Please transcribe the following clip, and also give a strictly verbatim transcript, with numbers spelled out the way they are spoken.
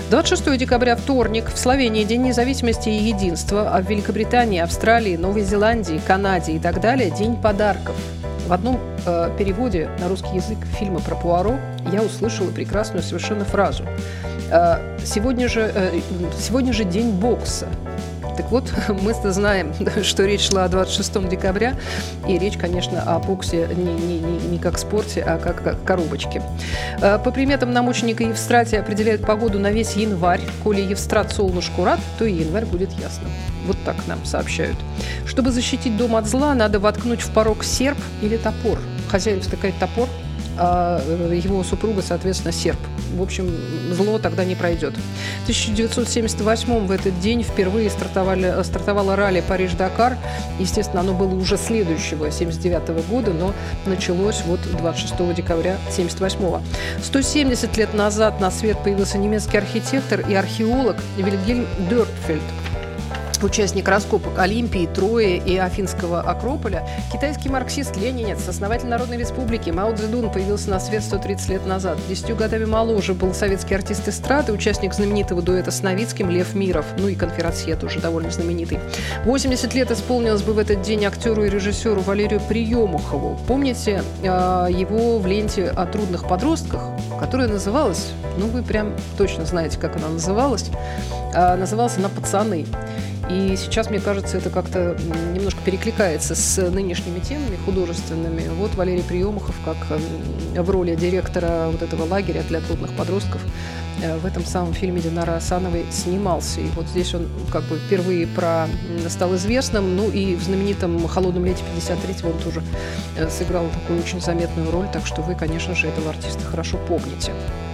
двадцать шестого декабря, вторник. В Словении День независимости и единства, а в Великобритании, Австралии, Новой Зеландии, Канаде и так далее День подарков. В одном э, переводе на русский язык фильма про Пуаро я услышала прекрасную совершенно фразу. Э, сегодня же, э, сегодня же день бокса. Так вот, мы-то знаем, что речь шла о двадцать шестого декабря, и речь, конечно, о боксе не, не, не, не как спорте, а как, как коробочке. По приметам намученика Евстратия определяют погоду на весь январь. Коли Евстрат солнышку рад, то и январь будет ясным. Вот так нам сообщают. Чтобы защитить дом от зла, надо воткнуть в порог серп или топор. Хозяин втыкает топор, а его супруга, соответственно, серп. В общем, зло тогда не пройдет. В тысяча девятьсот семьдесят восьмом в этот день впервые стартовали, стартовало ралли Париж-Дакар. Естественно, оно было уже следующего, семьдесят девятого года, но началось вот двадцать шестого декабря семьдесят восьмого. сто семьдесят лет назад на свет появился немецкий архитектор и археолог Вильгельм Дёрпфельд. Участник раскопок Олимпии, Трои и Афинского Акрополя, китайский марксист-ленинец, основатель Народной Республики Мао Цзэдун появился на свет сто тридцать лет назад. Десятью годами моложе был советский артист эстрады, участник знаменитого дуэта с Новицким Лев Миров, ну и конферансье тоже довольно знаменитый. восемьдесят лет исполнилось бы в этот день актеру и режиссеру Валерию Приемухову. Помните э, его в ленте о трудных подростках, которая называлась, ну вы прям точно знаете, как она называлась, э, называлась она «Пацаны». И сейчас, мне кажется, это как-то немножко перекликается с нынешними темами художественными. Вот Валерий Приемухов, как в роли директора вот этого лагеря для трудных подростков, в этом самом фильме Динары Асановой снимался. И вот здесь он как бы впервые про стал известным. Ну и в знаменитом «Холодном лете» пятьдесят третьего он тоже сыграл такую очень заметную роль. Так что вы, конечно же, этого артиста хорошо помните.